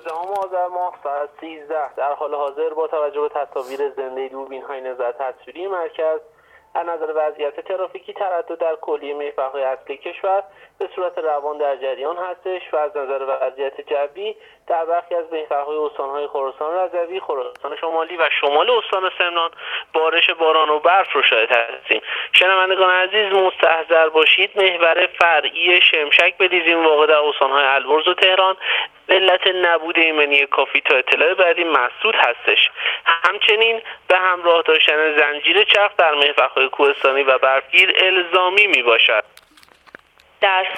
19 آذر ماه ساعت 13 در حال حاضر با توجه به تصاویر زنده دوربین‌های نظر تصویری مرکز از نظر وضعیت ترافیکی تردد در کلیه محورهای اصلی کشور به صورت روان در جریان هستش و از نظر وضعیت جوی در برخی از محورهای استان‌های خراسان رضوی، خراسان شمالی و شمال استان سمنان بارش باران و برف رو شاهد هستیم. شنوندگان عزیز مستحضر باشید محور فرعی شمشک بلیزین واقع در استان‌های البرز و تهران به علت نبود ایمنی کافی تا اطلاع بعدی مسدود هستش. همچنین به همراه داشتن زنجیر چرخ در محورهای کوهستانی و برفگیر الزامی می باشد. در